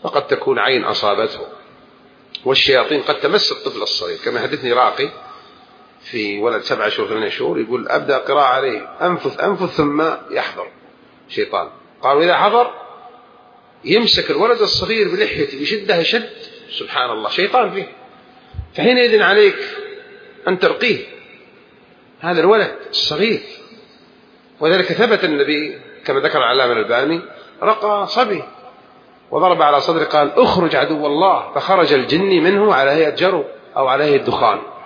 فقد تكون عين أصابته، والشياطين قد تمس الطفل الصغير. كما حدثني راقي في ولد 7 شهور 8 شهور يقول أبدأ قراءة عليه أنفث ثم يحضر شيطان. قالوا إذا حضر يمسك الولد الصغير بلحيته يشدها شد، سبحان الله شيطان فيه، فحينئذ عليك أن ترقيه هذا الولد الصغير. وذلك ثبت النبي كما ذكر العلامة الألباني رقى صبي وضرب على صدره قال اخرج عدو الله، فخرج الجني منه على هيئة جرو أو على هيئة دخان.